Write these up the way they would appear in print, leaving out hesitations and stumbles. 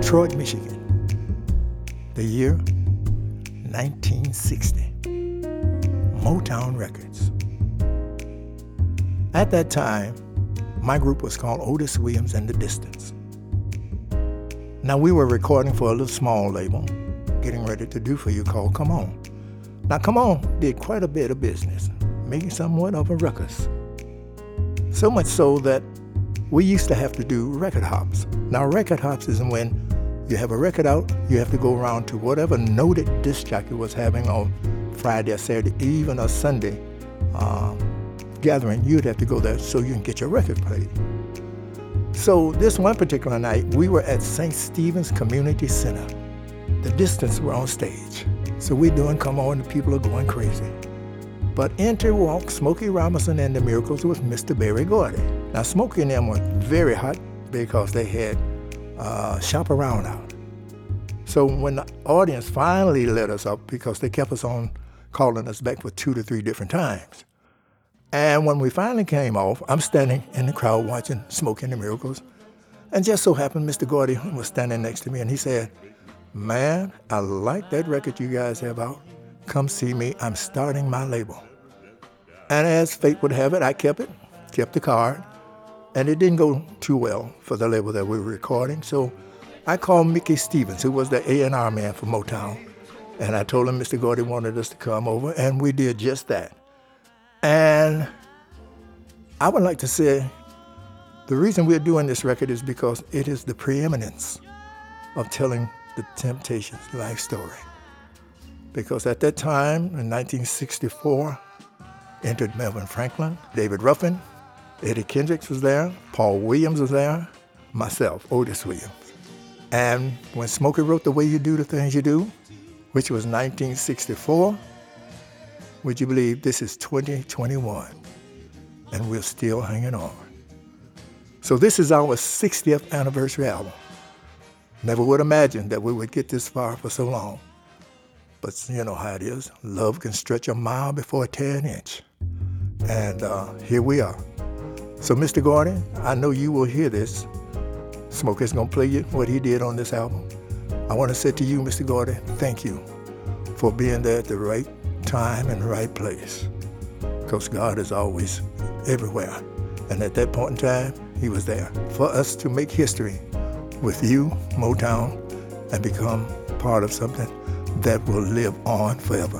Detroit, Michigan. The year 1960. Motown Records. At that time, my group was called Otis Williams and the Distance. Now we were recording for a little small label, getting ready to do for you called Come On. Now Come On did quite a bit of business, making somewhat of a ruckus. So much so that we used to have to do record hops. Now record hops is when you have a record out, you have to go around to whatever noted disc jockey was having on Friday or Saturday, even a Sunday gathering. You'd have to go there so you can get your record played. So this one particular night, we were at St. Stephen's Community Center. The Distance were on stage. So we're doing Come On, the people are going crazy. But enter walked Smokey Robinson and the Miracles with Mr. Berry Gordy. Now Smokey and them were very hot because they had Shop Around out. So when the audience finally let us up, because they kept us on calling us back for 2 to 3 different times. And when we finally came off, I'm standing in the crowd watching Smokey and the Miracles. And just so happened, Mr. Gordy was standing next to me and he said, "Man, I like that record you guys have out. Come see me, I'm starting my label." And as fate would have it, I kept the card. And it didn't go too well for the label that we were recording. So I called Mickey Stevens, who was the A&R man for Motown. And I told him Mr. Gordy wanted us to come over, and we did just that. And I would like to say the reason we're doing this record is because it is the preeminence of telling the Temptations' life story. Because at that time, in 1964, entered Melvin Franklin, David Ruffin, Eddie Kendricks was there, Paul Williams was there, myself, Otis Williams. And when Smokey wrote The Way You Do the Things You Do, which was 1964, would you believe this is 2021, and we're still hanging on. So this is our 60th anniversary album. Never would imagine that we would get this far for so long. But you know how it is. Love can stretch a mile before it tear an inch. And here we are. So, Mr. Gordy, I know you will hear this. Smokey's gonna play you what he did on this album. I want to say to you, Mr. Gordy, thank you for being there at the right time and the right place. Because God is always everywhere. And at that point in time, he was there for us to make history with you, Motown, and become part of something that will live on forever.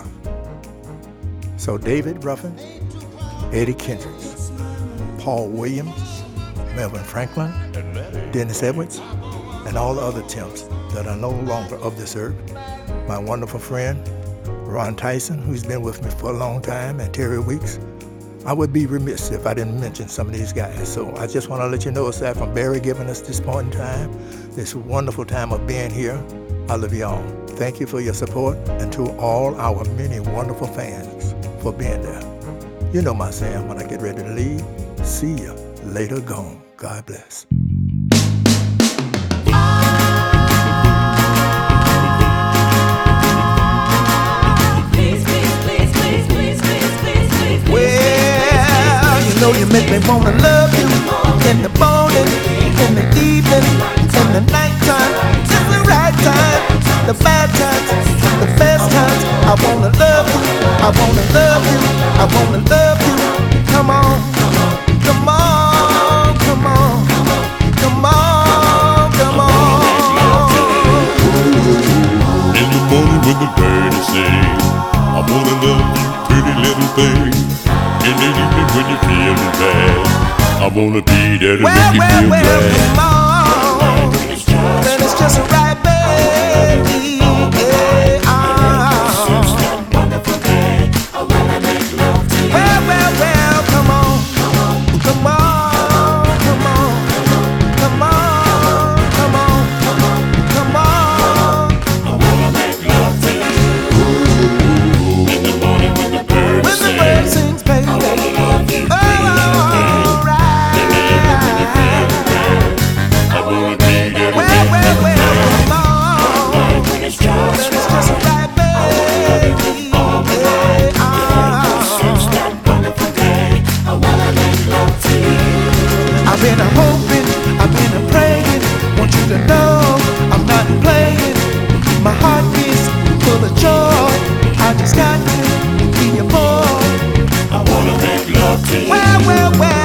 So David Ruffin, Eddie Kendricks, Paul Williams, Melvin Franklin, Dennis Edwards, and all the other Temps that are no longer of this earth. My wonderful friend, Ron Tyson, who's been with me for a long time, and Terry Weeks. I would be remiss if I didn't mention some of these guys. So I just want to let you know, aside from Barry giving us this point in time, this wonderful time of being here, I love you all. Thank you for your support, and to all our many wonderful fans for being there. You know my saying when I get ready to leave, see you later gone. God bless. Well, you know you make me wanna love you in the morning, in the evening, in the nighttime. It's the right time, the bad times, the best times. I wanna love you, I wanna love you, I wanna love you. Come on, come on, come on, come on, come on. In the morning when the birds sing, I wanna love you, pretty little thing. In the evening when you're feeling bad, I wanna be there to make you feel glad. Come on, then it's just right, baby. Well, come on, come on, come on, come on, come on, come on. I wanna make love to you. In the morning when the birds sing, Sings, baby. I wanna love you, Oh, pretty little thing. right. In the evening when you're feeling bad, I wanna be there to make you feel glad. well, well.